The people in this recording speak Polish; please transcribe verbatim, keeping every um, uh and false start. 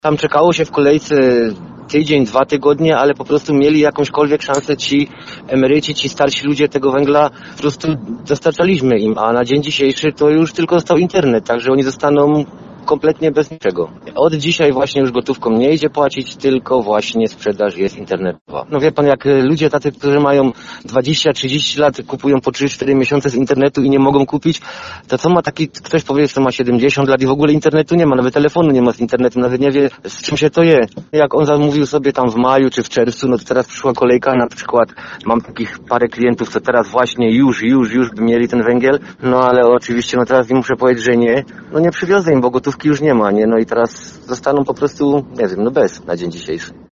Tam czekało się w kolejce tydzień, dwa tygodnie, ale po prostu mieli jakąśkolwiek szansę ci emeryci, ci starsi ludzie tego węgla, po prostu dostarczaliśmy im, a na dzień dzisiejszy to już tylko został internet, także oni zostaną kompletnie bez niczego. Od dzisiaj właśnie już gotówką nie idzie płacić, tylko właśnie sprzedaż jest internetowa. No wie pan, jak ludzie tacy, którzy mają dwadzieścia trzydzieści lat, kupują po trzy cztery miesiące z internetu i nie mogą kupić, to co ma taki, ktoś powie, że ma siedemdziesiąt lat i w ogóle internetu nie ma, nawet telefonu nie ma z internetu, nawet nie wie, z czym się to je. Jak on zamówił sobie tam w maju czy w czerwcu, no to teraz przyszła kolejka, na przykład mam takich parę klientów, co teraz właśnie już, już, już by mieli ten węgiel, no ale oczywiście, no teraz im muszę powiedzieć, że nie, no nie przywiozę im, bo gotówki już nie ma, nie, no i teraz zostaną po prostu, nie wiem, no bez na dzień dzisiejszy.